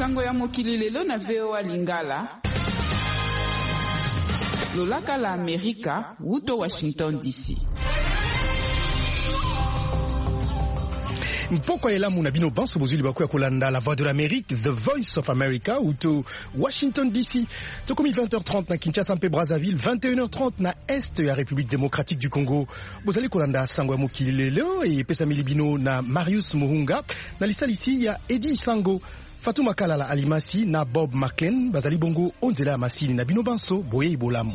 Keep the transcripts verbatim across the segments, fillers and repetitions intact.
Sango ya mokili lelo na V O A Lingala. Lolaka la Amerika, wuto Washington D C. Mpoko ya lamu na bino banso bozuli bako ya kolanda la voix de l'Amérique, The Voice of America, wuto Washington D C. Tokomi vingt heures trente na Kinshasa mpe Brazzaville, vingt et une heures trente na Est ya République démocratique du Congo. Bozali kolanda sango ya mokili lelo e pesa milibino na Marius Muhunga, na lisalisi ya Eddie Sango. Fatuma Kalala Alimasi na Bob McLean bazali bongo onzela masini na bino banso boye ibolamu.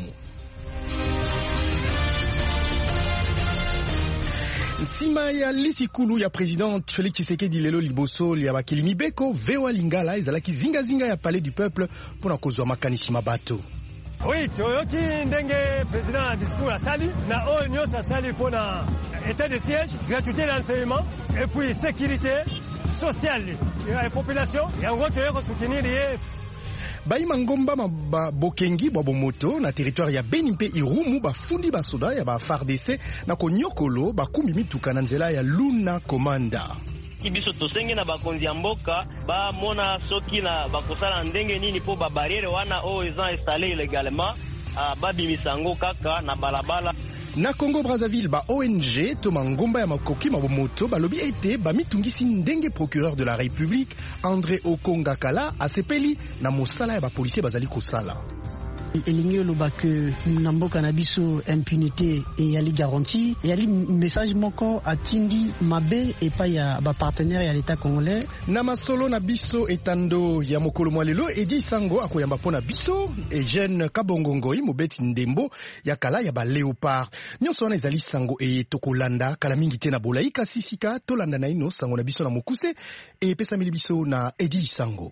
Nsima ya lisikulu ya président Félix Tshisekedi lelo liboso ya bakilimi beko V O A Lingala ezalaki zinga zinga ya palais du peuple pona kozwa makanisi mabato. Oui, toyoki ndenge président discours asali na oyo nyonso asali pona état de siège, gratuité d'enseignement et puis sécurité sociale ya population yango toyeko soutenir ye. Baima ngomba ba bokengi bwa bomoto na territoire ya Beni mpe Irumu bafundi basoda ya ba F A R D C na konyokolo bakumbi mituka na nzela ya Luna Komanda. Kibiso tosenge na bakonzi ya mboka ba mona soki na bakosala ndenge nini po ba barriere wana o eza installé illégalement ba bimisango kaka na balabala. Na Congo Brazzaville ba O N G to mangomba ya makoki mabomoto balobi ete ba mitungisi ndenge procureur de la République André Okonga Kala asepeli na mosala ya ba policier bazali kosala. elingi oloba ke na mboka na biso impunité eyali garantie eyali message moko atindi mabe epai ya bapartenaire ya l'état congolais. Na masolo na biso etando ya mokolo mwa lelo Eddie Sango akoyamba mpona biso Eugène Kabongongoi mobeti ndembo ya kala ya ba Léopard. Nyonso wana ezali sango e tokolanda kala mingi te na bolai kasi sika tolanda na ino sango na biso na mokuse e pesa mili biso na Eddie Sango.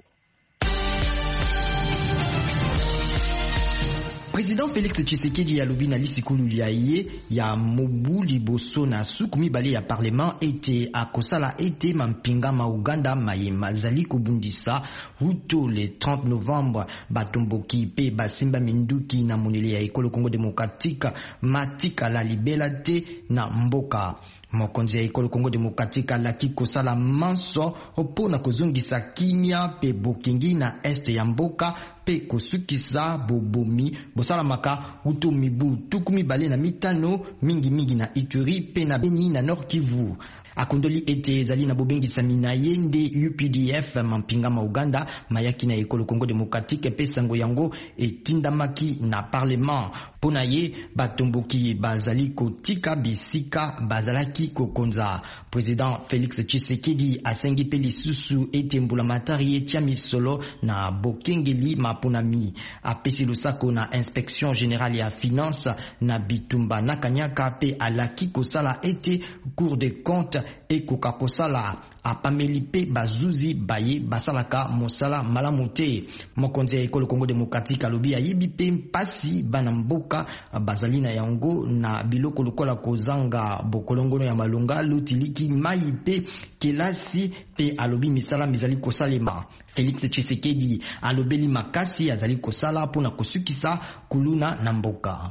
Président Félix Tshisekedi ya lobi na lisikulu ya ye ya mobu liboso na suku mibale ya parlement ete akosala ete mampinga ma Uganda maye mazali kobundisa huto le trente novembre batomboki pe basimba minduki na monele ya ekolo Congo démocratique matika la libela te na mboka. Mokonzi ya ekolo Congo démocratique alaki kosala manso opona kozongisa kimia pe bokingi na este ya mboka pe kosukisa bobomi bosalamaka uto mibu tukumi bale na mitano mingi mingi na Ituri pe na Beni na Nord Kivu. Akondoli ete ezali na bobengisa minaye nde U P D F mampinga ma Uganda mayaki na ekolo Congo démocratique pe sango yango etindamaki na parlement. Pona ye batomboki bazali kotika bisika bazalaki kokonza. Président Félix Tshisekedi asengi pe lisusu ete mbulamatari etia misolo na bokengeli maponami. Apesi lusako na inspection générale ya finance na bitumba na kanyaka pe alaki kosala ete cour de compte e koka kosala apameli pe bazuzi baye basalaka mosala malamu te. Mokonzi ya ekolo Congo démocratique alobi ayibi pe mpasi bana mboka bazali na yango na biloko lokola kozanga bokolongono ya malunga lutiliki mai pe kelasi pe alobi misala mizali kosalema. Félix Tshisekedi alobeli makasi azali kosala pona kosukisa kuluna na mboka.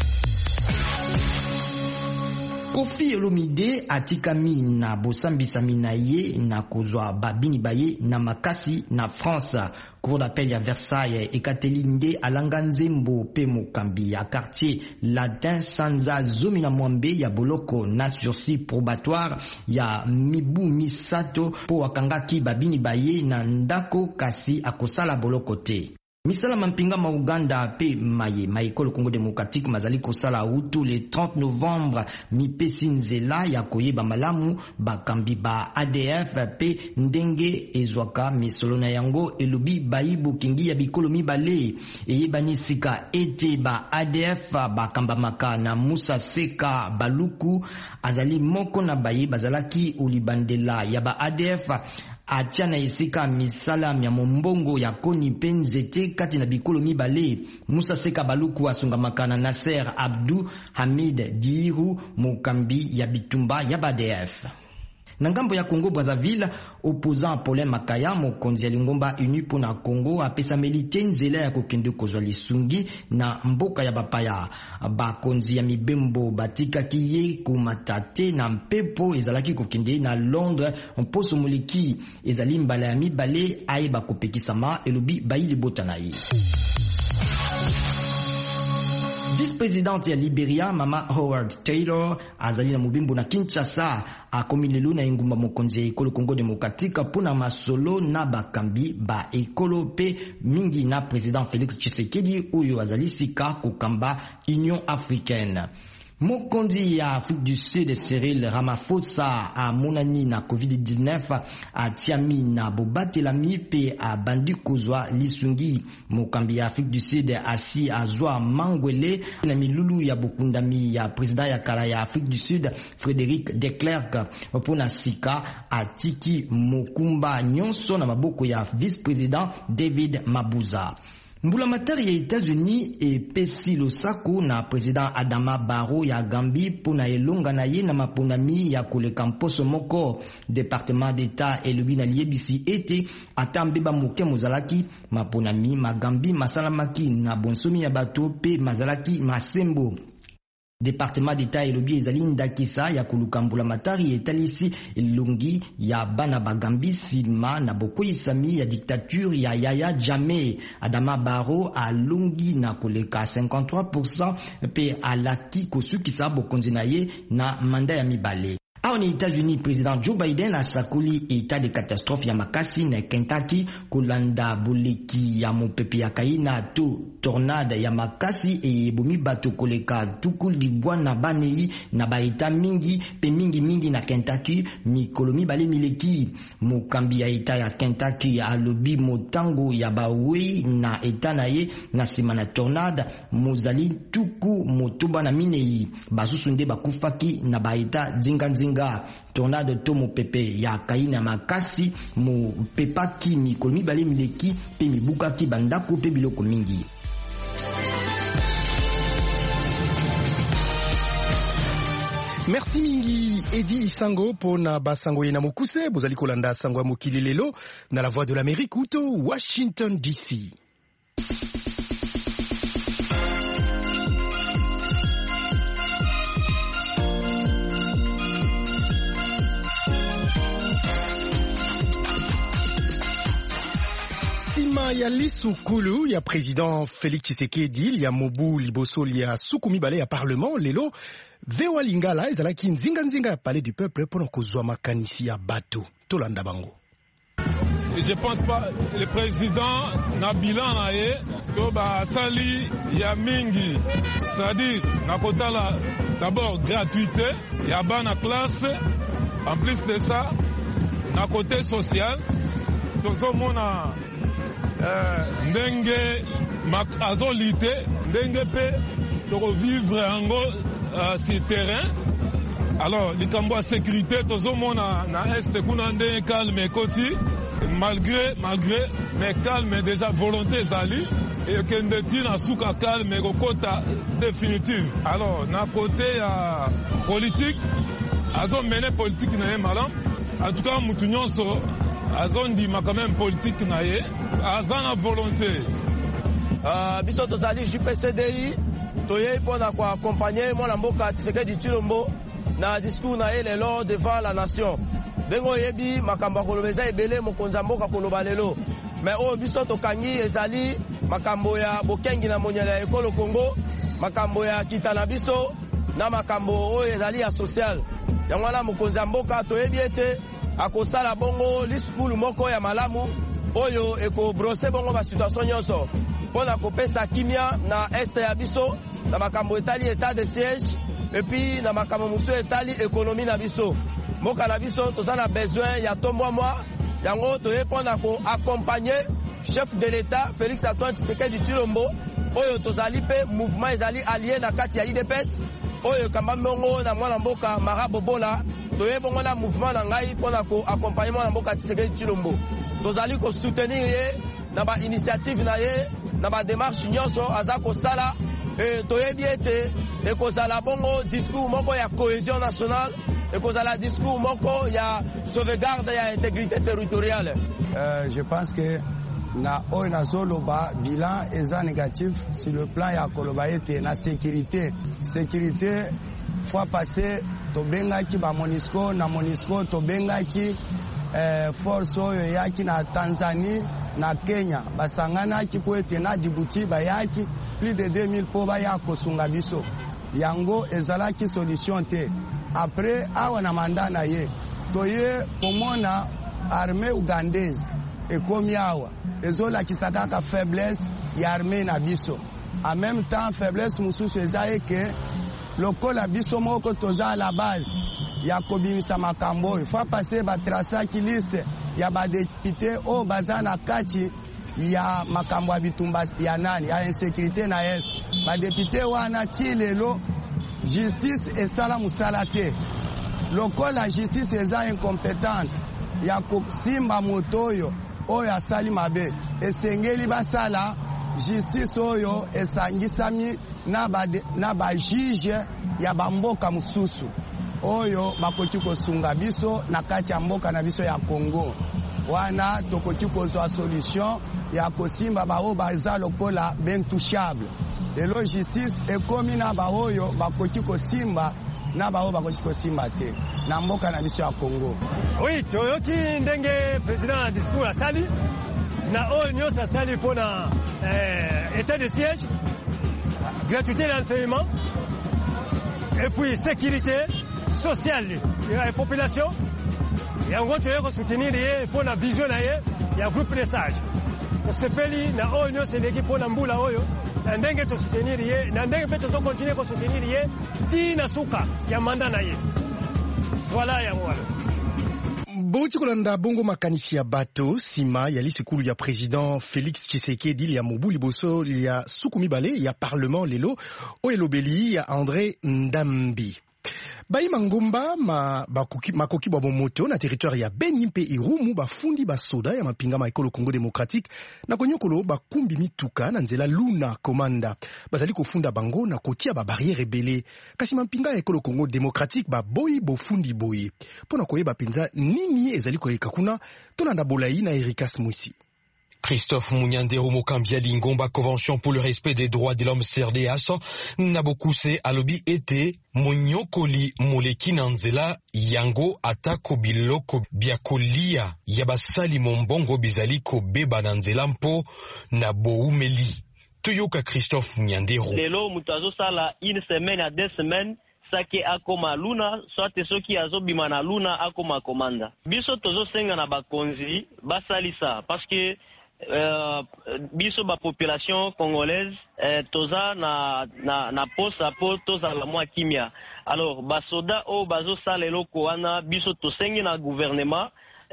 Kofi Olomide atikami na bosambisa minaye na kozwa babini baye na makasi na France. Cour d'appel ya Versailles ekateli nde alanga nzembo pe mokambi ya quartier latin sanza zomi na mwambe ya boloko na sursis probatoire ya mibu misato po wakangaki babini baye na ndako kasi akosala boloko te. Misala mampinga ma Uganda pe maye maikolo Congo démocratique mazali kosala utu le trente novembre mi pesi nzela ya koyeba malamu bakambi ba A D F pe ndenge ezwaka misolo na yango elobi bayibu kingi ya bikolo mibale eyebanisika ete ba A D F bakamba maka na Musa Seka Baluku azali moko na baye bazalaki ulibandela ya ba A D F atia na esika misala ya mombongo ya koni penzete kati na bikolo mibale. Musa Seka Baluku asungamaka na Nasser Abdou Hamid Diiru mokambi ya bitumba ya B A D F. Na ngambo ya Congo Brazzaville, opposant Paulin Makaya mokonzi ya Lingomba Uni pona Congo apesa melite nzela ya kokende kozwa lisungi na mboka ya bapaya. Bakonzi ya mibembo batika kiye kumatate na mpepo ezalaki kokende na Londres mposo moleki ezali mbala ya mibale aye bakopekisama elobi bayili botanai. Vice-présidente ya Liberia Mama Howard Taylor azali na mobimbo na Kinshasa akomi lelo na engumba mokonzi ya ekolo Congo Démocratique pona masolo na bakambi ba ekolo pe mingi na président Félix Tshisekedi oyo azali sika kokamba Union Africaine. Mokonzi ya Afrique du Sud Cyril Ramaphosa a monani na covid dix-neuf a tiami na bobatelami pe a bandi kozwa lisungi. Mokambi ya Afrique du Sud asi azwa mangwele na milulu ya bokundami ya president ya kala ya Afrique du Sud Frédéric de Klerk pona sika atiki mokumba nyonso na maboko ya vice-président David Mabuza. Mbula matari ya États-Unis e pesi losako na président Adama Barrow ya Gambie pona elonga na ye na maponami ya koleka mposo moko. Département d'État elobi na liebisi ete ata mbeba moke mozalaki maponami magambi masalamaki na bonsomi ya bato pe mazalaki masembo. Département d'État elobi ezali ndakisa ya koluka mbula matari etalisi elongi ya bana bagambi sima na bokoyisami ya dictature ya Yaya Jammeh. Adama Barrow alongi na koleka cinquante-trois pour cent pe alaki kosukisa bokonzi na ye na manda ya mibale. Awa ni États-Unis, président Joe Biden asakoli état de catastrophe ya makasi na Kentucky kolanda boleki ya mopepe ya kaina to tornade ya makasi e bomi bato koleka tukul libwa na banei na baeta mingi pe mingi mingi na Kentucky mikolo mibale mileki. Mokambi ya eta ya Kentucky alobi motango ya bawei na eta na ye na sima na tornade mozali tuku motoba na minei basusu nde bakufaki na baeta zinga nzinga. Tornade to mopepe ya kaina makasi mo pepaki mikolo mibale mileki pe mibukaki bandako pe biloko mingi. Merci mingi Edi Isango pona basango yena mokuse bozali kolanda sango ya mokili lelo na la voix de l'Amérique uto Washington D C. Sima ya lisukulu ya président Félix Tshisekedi ya mobu liboso ya sukumi bale ya parlement lelo Vewa Lingala ezalaki nzinga nzinga ya palais du peuple pona kozwa makanisi ya bato tolanda bango. Je pense pas le président na bilan na ye to ba sali ya mingi, c'est-à-dire na kotala d'abord gratuité ya bana classe, en plus de ça na côté social tozo mona euh, ndenge azolite ndenge pe to vivre ango uh, sur terrain. Alors likambo sécurité tozo mona na est kuna ndenge calme koti malgré malgré mais calme déjà volonté zali et que ndeti na suka calme kokota définitive. Alors na côté ya uh, politique azo mené politique na ye malam en tout cas mutu nyonso azo ndima quand même politique na ye aza na volonté. Uh, biso tozali J P C D I toye pona ko accompagner mwana mboka Tshisekedi Tshilombo na discours na ye lelo devant la nation. Bengo yebi makambo kolobeza ebele mokonza mboka koloba lelo. Mais o biso tokangi ezali makambo ya bokengi na monyala ya ekolo Congo, makambo ya kitana biso na makambo o ezali ya social. Yango wana mokonza mboka toyebi ete akosala bongo liskulu moko ya malamu oyo eko brosser bongo ba situation nyonso pona kopesa kimia na este ya biso na makambo etali état de siège et puis na makambo musu etali économie na biso moka na biso tozana besoin ya tombwa mwa yango toye pona ko accompagner chef de l'état Félix Antoine Tshisekedi Tshilombo oyo tozali pe mouvement ezali allié na kati ya I D P S oyo kamba mbongo na mwana mboka Mara Bobola toye bongo na mouvement na ngai pona ko accompagner mwana mboka Tshisekedi Tshilombo tozali ko soutenir ye na ba initiative na ye na ba démarche nyonso aza ko sala e toyebi ete ekozala bongo discours moko ya cohésion nationale ekozala discours moko ya sauvegarde ya intégrité territoriale. Euh, je pense que na oyo nazoloba bilan eza négatif sur le plan ya koloba ete na sécurité. Sécurité fois passé tobengaki ba Monisco na Monisco tobengaki eh, force oyo yaki na Tanzanie na Kenya basanganaki po ete na Djibouti bayaki plus de deux mille po baya kosunga biso. Yango ezalaki solution te. Après awa na manda na ye toye komona armée ougandaise ekomi awa ezolakisa kaka faiblesse ya armée na biso. En même temps faiblesse mususu eza eke lokola biso moko toza à la base ya kobimisa makambo il faut passer ba trasaki liste ya ba député o baza na kati ya makambo ya bitumba ya nani ya insécurité na yes ba député wana ti lelo justice esala musala te lokola justice eza incompétente ya kosimba moto oyo oyo asali mabe esengeli basala justice oyo esangisami na ba na ba juge ya bamboka mususu oyo bakoki kosunga biso na kati ya mboka na biso ya Congo wana tokoki kozwa solution ya kosimba bao baza lokola bentouchable lelo justice ekomi na baoyo bakoki kosimba na bao bakoki kosimba te na mboka na biso ya Congo. Oui, toyoki ndenge président discours asali na oyo nyonso asali mpona eh, état de siège, gratuité d'enseignement et puis sécurité sociale ya population yango toye kosoutenir ye mpona vision na ye ya groupe de sage tosepeli na oyo nyonso eleki mpona mbula oyo na ndenge tosoutenir ye na ndenge mpe tozokontinue kosoutenir ye ti na suka ya manda na ye. Voilà yango wana bouti kolanda bongo makanisi ya bato sima ya lisikulu ya président Félix Tshisekedi ya mobu liboso ya suku mibale ya parlement lelo oyo elobeli ya André Ndambi. Baima ngomba ma bakoki makoki bwa moto na territoire ya Beni mpe Irumu bafundi basoda ya mapinga ma ekolo Congo démocratique na konyokolo bakumbi mituka na nzela Luna Komanda bazali kofunda bango na kotia ba barrière ebele kasi mapinga ya ekolo Congo démocratique ba boyi bofundi boyi pona koyeba penza nini ezali koyeka kuna tolanda bolai na Erikas Mwisi. Christophe Munyandero Mokambia Lingomba Convention pour le respect des droits de l'homme C R D H Nabokuse alobi ete monyokoli moleki na nzela yango atako biloko biakolia ya basali mombongo bizali kobeba na nzela mpo na boumeli. Toyoka Christophe Munyandero. Lelo mutazo sala une semaine à deux semaines sake akoma luna soit soki azobima na luna akoma komanda. Biso tozo senga na bakonzi basalisa parce que Euh, biso ba population congolaise euh, toza na na na posa po toza la mwa kimia. Alors ba soda o bazo salelo ko wana biso to sengi na gouvernement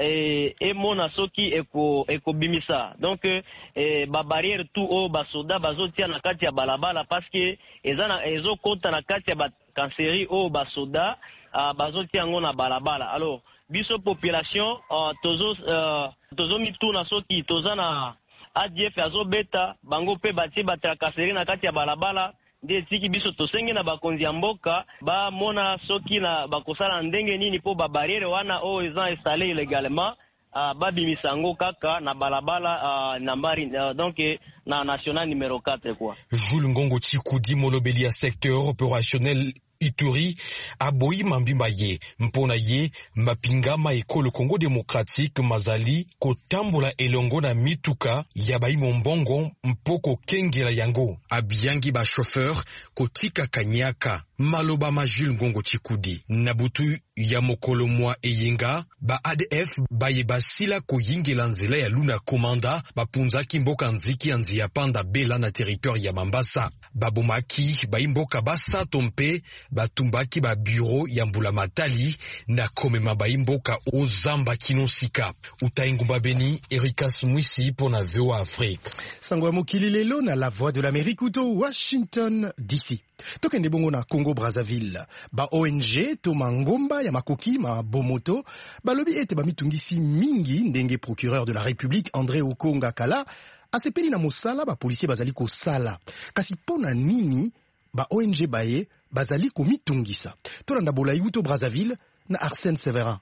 et et mona soki eko eko bimisa. Donc eh, ba barrière tout o ba soda bazo tia na kati ya balabala parce que ezana ezo kota na kati ya ba kanseri o ba soda uh, bazo tia ngo na balabala. Alors biso population uh, tozo uh, tozo mituna soki toza na A D F azo beta bango pe bati batrakaseri na kati ya balabala nde tiki biso tosenge na bakonzi ya mboka ba mona soki na bakosala ndenge nini po ba barrière wana o eza installé illégalement uh, babimisa ngo kaka na balabala uh, nambari uh, donc na national numéro quatre quoi. Jules Ngongo Chikudi molobeli ya secteur opérationnel Ituri aboyi mambimba ye mpona ye mapingama ekolo Congo démocratique mazali kotambola elongo na mituka ya baimo mbongo mpoko kengela yango abiyangi ba chauffeur kotika kanyaka maloba ma Jules Ngongo Chikudi na butu ya mokolo mwa eyenga ba A D F baye basila koyingela nzela ya Luna Komanda bapunzaki mboka nziki ya nzia panda bela na territoire ya Mambasa babomaki baimboka basato mpe batumbaki ba bureau ya Mbula Matali na komema baimboka ozamba kinosika utaingumba Beni. Erikas Mwisi pona V O A Afrique. Sangwa mokili lelo na La Voix de l'Amérique uto Washington D C. Tokende bongo na Congo Brazzaville ba O N G to mangomba ya makoki ma bomoto balobi ete ba mitungisi mingi ndenge procureur de la République André Okonga Kala asepeli na mosala ba policier bazali ko sala kasi pona nini ba O N G baye bazali ko mitungisa tolanda bolai uto Brazzaville na Arsène Severin.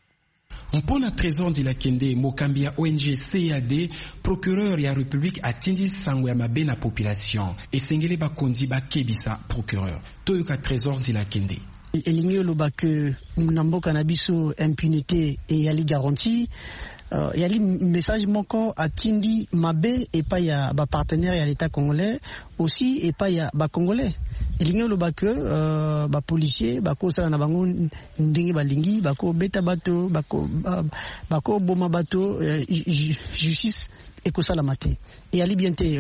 Mpona trésor di la kende mokambi ya O N G C A D procureur ya République atindi sango ya mabe na population esengeli bakondi bakebisa procureur toyoka trésor di la kende elingi oloba ke na mboka na biso impunité eyali garantie. Uh, il y a un message moko atindi mabe et pas ya ba partenaire ya l'état congolais aussi et pas ya ba congolais. Il y a le bac euh ba policier bako sala na bango ndenge balingi bako beta bato bako bako boma bato euh, justice et ko sala maté. Et ali bien té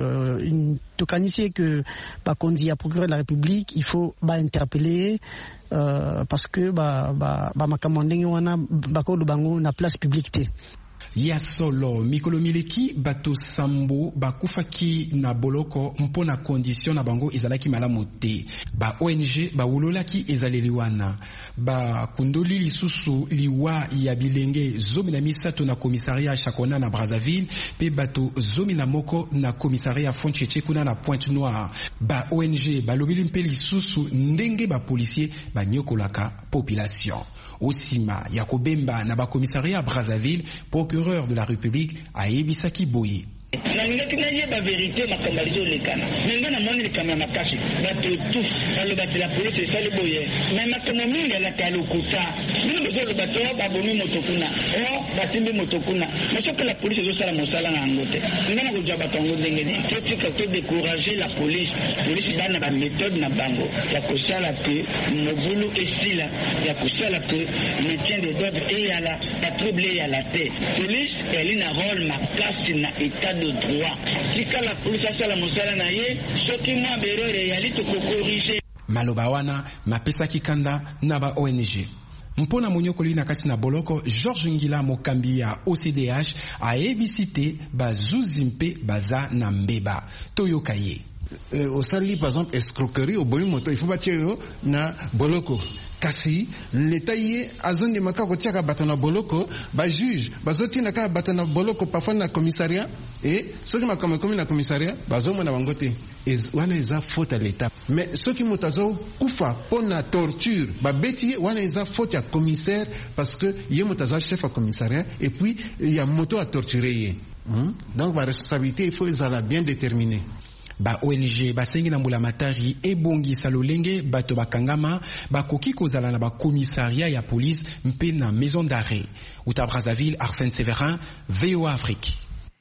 euh tokanisi que ba kondi ya procureur de la République il faut ba interpeller Euh, parce que ba ba ba makamondenge wana bako lubango na place publique te. Ya solo mikolo mileki bato sambo bakufaki na boloko mpona condition na bango ezalaki malamu te. Ba O N G ba wulolaki ezaleli wana ba kundoli lisusu liwa ya bilenge zomi na misato na commissariat Chakona na Brazzaville pe bato zomi na moko na commissariat Foncheche kuna na Pointe Noire. Ba O N G ba lobili mpe lisusu ndenge ba policier ba nyokolaka population. Osima Yakobemba na ba commissariat Brazzaville, procureur de la République a ebisaki boye. Na ngati na yeba vérité makambalizo lekana. Nenga na moni lekana makasi. Bato tous balo bato la police sali boye. Mais makomo mingi la kalukuta. Mino bezo le bato ba bomi motokuna. Oh basimbi motokuna. Mais ce que la police zo sala mosala na ngote. Ngana ko jaba tango ndengene. Keti ka ko décourager la police. Police bana ba méthode na bango. Ya ko sala que mobulu esila. Ya ko sala que maintien de l'ordre et à la patrouille à la tête. Police elle a un rôle makasi na état de droit. Tika la police asala mosala na ye, soki mwa berere yali to corriger. Maloba wana mapesa kikanda na ba O N G. Mpona monyokoli na kati na boloko Georges Ngila mokambi ya O C D H a ebisite bazuzi mpe baza na mbeba. Toyoka ye. Euh, au sali par exemple escroquerie au boyi moto il faut batie yo na boloko. Kasi l'État yé azonde maka kotiaka bato na boloko ba juge bazoti na ka bato na boloko parfois na commissariat et soki makama komi na commissariat bazomona bango te wana eza faute à l'État mais soki moto azo kufa pona torture babeti wana eza faute ya commissaire parce que yé moto aza chef à commissariat et puis il y a moto à torturer yé. Hmm? Donc la responsabilité il faut ezala bien déterminée. Ba O N G basengi na mbula matari ebongi salolenge bato bakangama bakoki kozala na ba commissariat ya police mpe na maison d'arrêt. Uta Brazzaville, Arsène Severin, V O A Afrique.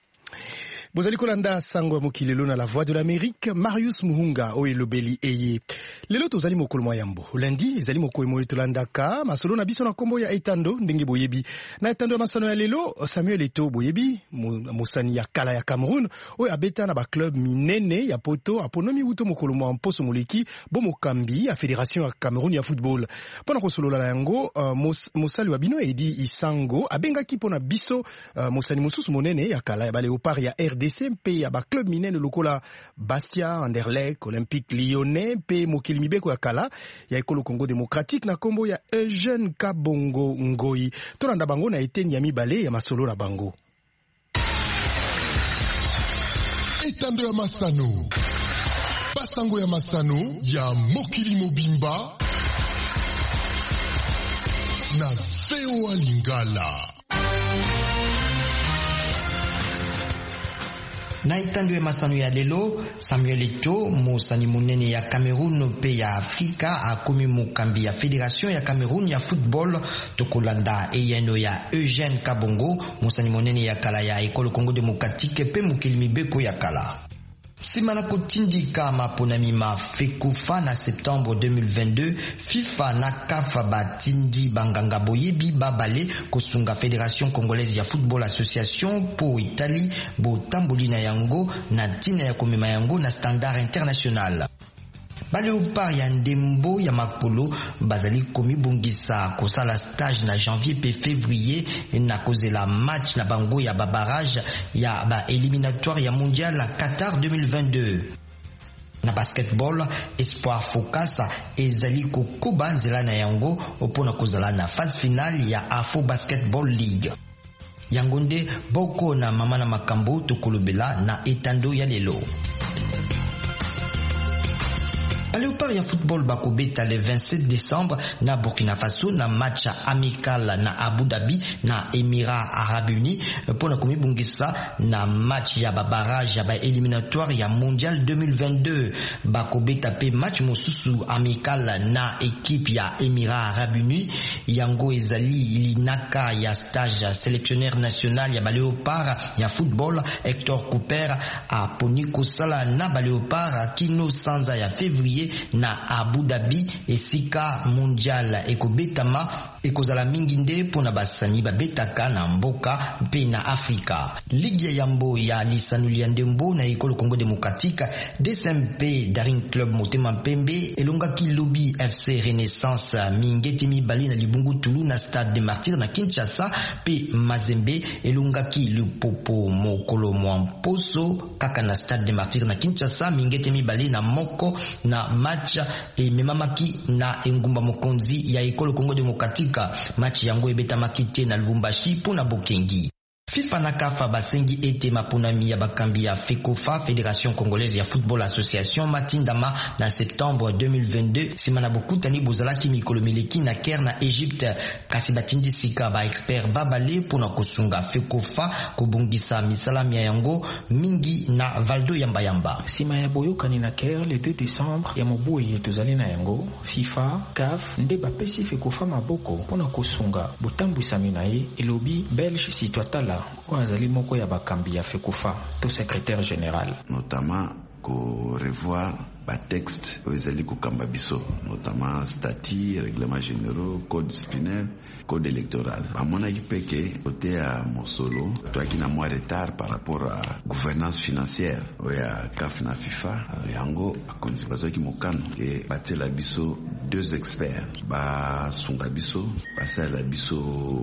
Bozali kolanda sango mokilelo na la voix de l'Amérique, Marius Muhunga o elobeli eye. Lelo tozali mokolo moyambo. Lundi ezali moko emoyo tolandaka masolo na biso na kombo ya Etando ndenge boyebi. Na Etando ya masano ya lelo Samuel Eto'o boyebi mosani ya kala ya Cameroun o abeta na ba club minene ya poto aponomi uto mokolo mo mposo moleki bo mokambi ya Fédération ya Cameroun ya football. Pona kosolola la yango uh, mos, mosali wa bino edi Isango abengaki pona biso uh, mosani mosusu monene ya kala ya ba Léopard ya R D C mpe ya ba club minene lokola Bastia, Anderlecht, Olympique Lyonnais mpe mokili mibeko ya kala ya ekolo Congo démocratique na kombo ya Eugène Kabongo Ngoi. Tolanda bango na eteni ya mibale ya masolo na bango. Etando ya masano. Basango ya masano ya mokili mobimba na V O A Lingala. Na Etando ya masano ya lelo, Samuel Eto'o, mosani munene ya Cameroun pe ya Afrika, akomi mokambi ya Fédération ya Cameroun ya football, tokolanda eyeno ya Eugène Kabongo, mosani munene ya kala ya ekolo Congo démocratique pe mokili mibeko ya kala. Simana kotindika maponami ma fekufa na septembre deux mille vingt-deux, FIFA na kafa batindi banganga boyebi babale kosunga Fédération Congolaise ya Football Association po Italie bo tamboli na yango na tina ya komema yango na standard international. Ba Léopard ya ndembo ya makolo bazali komi bongisa kosala stage na janvier pe février na kozela match na bango ya ba barrage ya ba éliminatoire ya mondial à Qatar deux mille vingt-deux. Na basketball, Espoir Focus ezali kokuba nzela na yango opona kozala na phase finale ya Afro Basketball League. Yangonde boko na mama na makambo tokolobela na Etando ya lelo. Ba Léopard ya football bakobeta le vingt-sept décembre na Burkina Faso na match amical na Abu Dhabi na Émirats Arabes Unis pour na komibungisa na match ya ba barrage ya ba éliminatoire ya mondial deux mille vingt-deux. Bakobeta pe match mosusu amical na équipe ya Émirats Arabes Unis yango ezali linaka ya stage sélectionneur national ya ba Léopard ya football Hector Cooper a poni kosala na ba Léopard kino sanza ya février na Abu Dhabi esika mondial ekobetama ekozala mingi nde pona basani babetaka na mboka mpe na Afrika. Ligue ya yambo ya lisanuli ya ndembo na ekolo Congo Démocratique D S M P Daring Club Motema Mpembe elongaki Lobi F C Renaissance mingeti mibali na Libungu Tulu na Stade des Martyrs na Kinshasa pe Mazembe elongaki Lupopo mokolo Mwamposo kaka na Stade des Martyrs na Kinshasa mingeti mibali na moko na match e memamaki na engumba mokonzi ya ekolo Congo Démocratique match yango ebetamaki te na Lubumbashi pona Bokengi. FIFA na Kafa basengi ete mapunami ya bakambi ya FECOFA Fédération Congolaise ya Football Association matindama na septembre deux mille vingt-deux simana bokutani bozalaki mikolo mileki na Caire na Egypte kasi batindisika ba expert babale pona kosunga FECOFA kobungisa misalami ya yango mingi na Valdo Yamba Yamba. Sima ya boyokani na Caire le deux décembre ya mobuye tozali na yango FIFA C A F nde bapesi FECOFA maboko pona kosunga botambwisami na ye elobi Belge Sitwatala Ouazali moko ya bakambi ya FECOFA to secrétaire général notamment ko revoir ba texte ezali ko kamba biso notamment statut règlement généraux code disciplinaire code électoral amona kipeke côté à Mosolo toi qui na moins retard par rapport à gouvernance financière oya C A F na FIFA yango akonzi bazo ki mokano ke batela biso deux experts ba sunga biso basala biso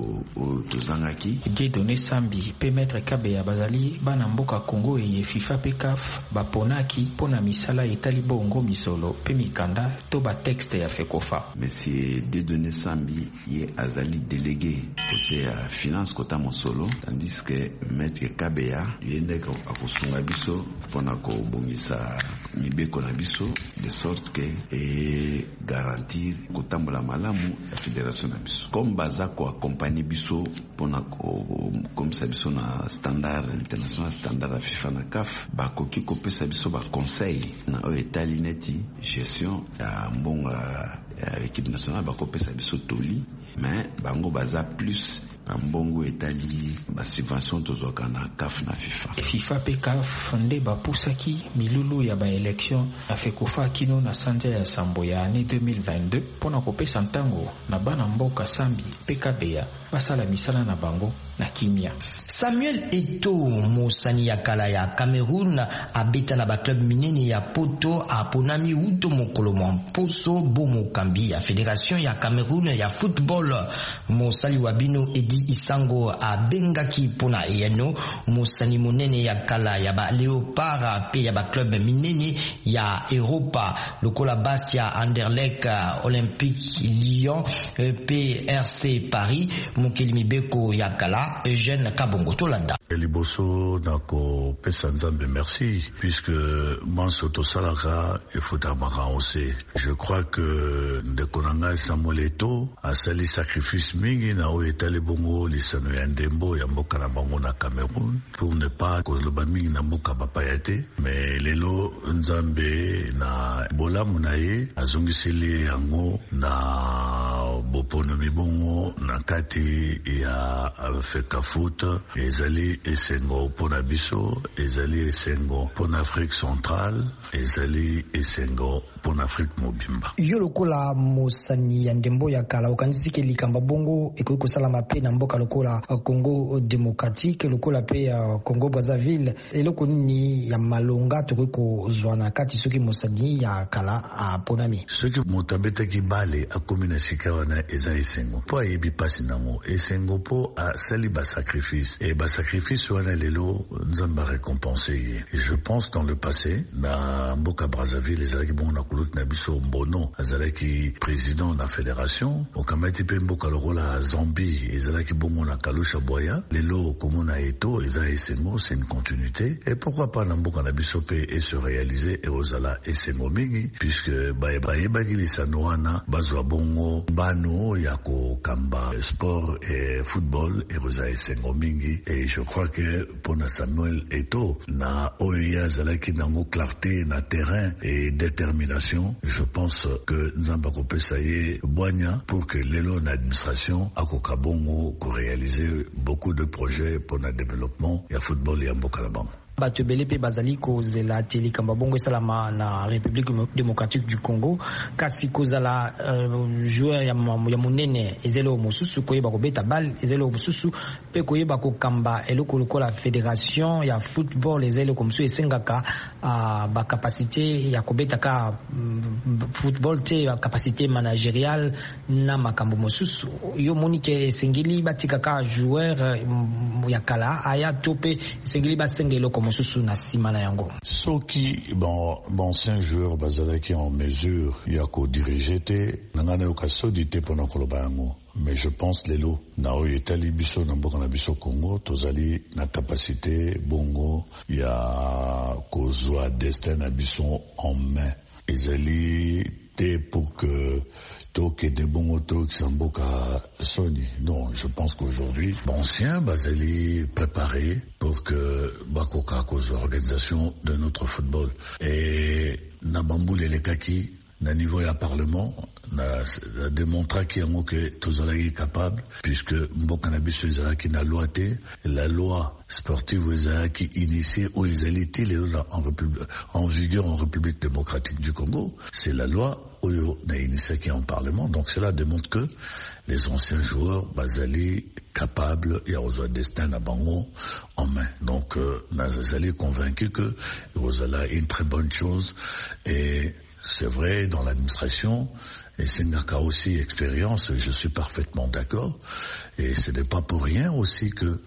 o tozangaki Dieudonné Sambi pe maître Kabeya bazali bana mboka Congo e FIFA pe C A F baponaki pona misala etali bongo misolo pe mikanda to ba texte ya FECOFA. Monsieur Dieudonné Sambi ye azali délégué côté à finance côté Mosolo tandis que maître Kabeya yende ko akosunga biso pona ko bongisa mibeko na biso de sorte que et garantir kotambola malamu la fédération na biso comme baza ko accompagner biso pona ko comme ça biso na standard international standard à FIFA na C A F ba koki ko pesa biso ba conseil na o etali neti gestion ya mbonga ya équipe nationale ba ko pesa biso toli mais bango baza plus mbongo etali ba subvention tozoka na C A F na FIFA. FIFA pe C A F nde bapusaki milulu ya ba élection na FECOFA kino na sanza ya sambo ya année deux mille vingt-deux pona kopesa ntango na bana mboka Sambi pe Kabeya basala misala na bango na kimia. Samuel Eto'o mosani ya kala ya Cameroun abeta na ba club minene ya Poto aponami uto mokolo Mwamposo bomo kambi ya Fédération ya Cameroun ya football mosali wabino Edi Isango abengaki pona eyano mosani monene ya kala ya ba Léopard pe ya ba club minene ya Europa lokola Bastia Anderlecht Olympique Lyon P R C Paris mokeli mibeko ya kala Eugène Kabongo Tolanda. Liboso nako pesa nzambe merci puisque manso tosalaka efutamaka ose. Je crois que ndekonanga Samuel Eto'o asali sacrifice mingi na o etali bongo lisano ya ndembo ya mboka na bango na Cameroun pour ne pas koloba mingi na mboka bapaya te mais lelo nzambe na bolamu na ye azongiseli yango na boponomi bongo na kati ya FECAFOOT ezali esengo pona biso ezali esengo pona Afrique centrale ezali esengo pona Afrique mobimba. Yo lokola mosani ya ndembo ya kala okanziki likamba bongo ekoki kosala mape na mboka lokola Congo démocratique lokola pe ya Congo Brazzaville eloko nini ya malonga tokoki kozwa na kati soki mosani ya kala aponami soki moto abetaki bale akomi na sika wana mais eza esengo po ayebi pasi nango esengo po asali basacrifice e basacrifice wana lelo nzambe récompensé ye. Et je pense dans le passé na mboka Brazzaville ezalaki bongo na kulutu na biso Mbono azalaki président na fédération okamati pe mboka lokola Zambie ezalaki bongo na Kalusha Boya lelo komona eto eza esengo, c'est une continuité et pourquoi pas na mboka na biso pe et se réaliser et ozala esengo mingi puisque bayebaki lisano wana bazwa bongo bano ya kokamba sport et football et oza esengo mingi. Et je crois que pona Samuel Eto'o na oya zalaki nango clarté na terrain et détermination, je pense que nzamba kopesa ye boanya pour que lelo na administration akoka bongo ko réaliser beaucoup de projets pour le développement ya football ya mboka na bango. bato ebele pe bazali kozela te likambo bongo esalama na République démocratique du Congo kasi kozala uh, joueur ya, ya monene ezelo mosusu koyeba kobeta bal ezelo mosusu pe koyeba kokamba eloko lokola fédération ya football ezelo komsu esengaka uh, ba capacité ya kobeta ka um, football te ya capacité managériale na makambo mosusu yo monike esengeli batika ka joueur um, ya kala aya tope esengeli basengelo comme soki bon ancien joueur bazalaki en mesure ya ko diriger te nangana yo kasodi te pona koloba yango. Mais je pense lelo na oyo etali biso na mboka na biso Congo tozali na capacité bongo ya kozwa destin na biso en main ezali te pour que toke de bongo toke samboka soni. Non, je pense qu'aujourd'hui ancien bazali préparé pour que bakoka cause organisation de notre football et na bamboule les kaki na niveau ya parlement na démontra qu'il y a un mot que tous est capable puisque mboka na biso ezalaki na loi te la loi sportive ezalaki initiée ou ezaliti en République en vigueur en République démocratique du Congo, c'est la loi oyo na initié qui est en parlement. Donc cela démontre que les anciens joueurs bazali capables et aux destin à bango en main. Donc euh, nazali convaincu que Rosala est une très bonne chose et c'est vrai dans l'administration et Sengaka aussi expérience, je suis parfaitement d'accord et ce n'est pas pour rien aussi que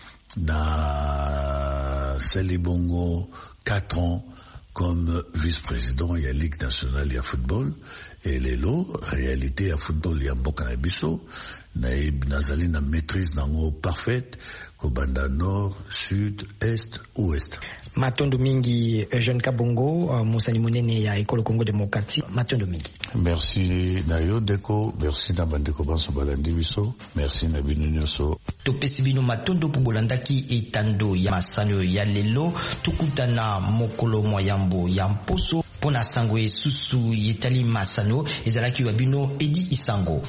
na Selibongo quatre ans comme vice-président il y a Ligue nationale il y a football et les lots réalité à football il y a mboka na biso na nazali na maîtrise nango parfaite kobanda nord sud est ouest. Matondo mingi Eugène Kabongo uh, musani munene ya École Congo démocratique matondo mingi. Merci na yo deko, merci na bandeko banso balandi biso, merci na bino nyoso. Topesi bino matondo po bolandaki etando ya masano ya lelo tukutana mokolo moyambo ya mposo pona sango esusu yetali masano ezalaki wa bino Edi Isango.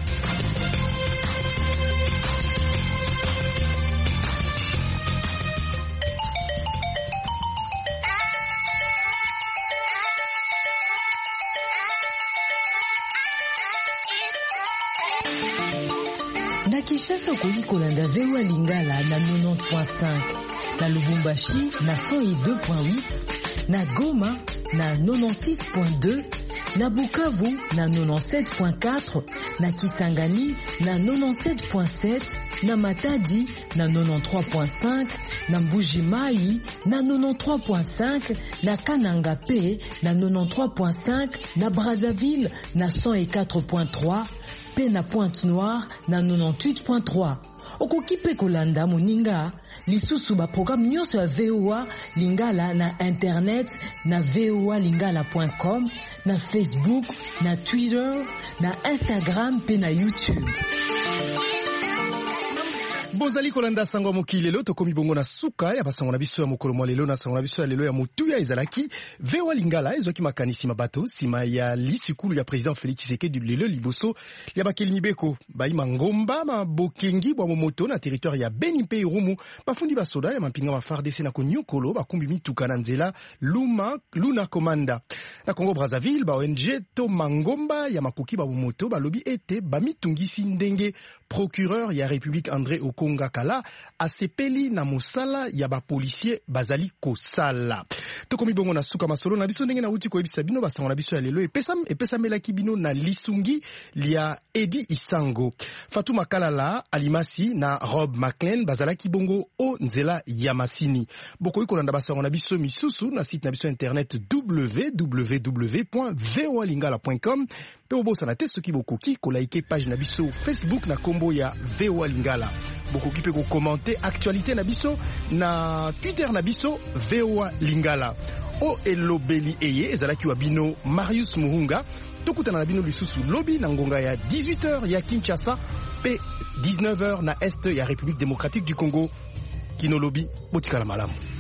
Na Kinshasa okoki kolanda V O A Lingala na quatre-vingt-dix point cinq, na Lubumbashi na cent deux point huit, na Goma na quatre-vingt-six point deux, na Bukavu na quatre-vingt-dix-sept point quatre, na Kisangani na quatre-vingt-dix-sept point sept, na Matadi na quatre-vingt-treize point cinq, na Mbuji-Mayi na quatre-vingt-treize point cinq, na Kananga P na quatre-vingt-treize point cinq, na Brazzaville na cent quatre point trois, pe na Pointe-Noire na quatre-vingt-dix-huit point trois. Okoki pe kolanda moninga lisusu ba programme nyonso ya V O A Lingala na internet na v o a lingala point com, na Facebook, na Twitter, na Instagram pe na YouTube. Bozali kolanda sango mokili lelo tokomi bongo na suka ya basango na biso ya mokolo mwa lelo na sango na biso ya lelo ya motuya ezalaki V O A Lingala ezwaki makanisi mabato sima ya lisikulu ya président Félix Tshisekedi lelo liboso ya bakeli mibeko baima ngomba mabokengi bwa momoto na territoire ya Beni pe Irumu bafundi basoda ya mapinga ma F A R D C na konyokolo bakumbi mituka na nzela Luma Luna Komanda na Congo Brazzaville ba O N G to mangomba ya makoki ba momoto balobi ete bamitungisi ndenge procureur ya République André Okonga Kala asepeli na mosala ya ba policier bazali kosala. Tokomi bongo na suka masolo na biso ndenge na uti koyebisa bino basango na biso ya lelo epesa epesamelaki bino na lisungi lia Edi Isango. Fatuma Kalala Alimasi na Rob McLean bazalaki bongo o nzela ya masini. Bokoyi kolanda basango na biso misusu na site na biso internet w w w point v o a lingala point com. Pe obosa na te soki bokoki ko like page na biso Facebook na kombo ya V O A Lingala. Bokoki pe ko commenter actualité na biso na Twitter na biso V O A Lingala. O elobeli eye ezalaki wa bino Marius Muhunga. Tokutana na bino lisusu lobi na ngonga ya dix-huit heures ya Kinshasa pe dix-neuf heures na est ya République démocratique du Congo. Kino lobi botikala malamu.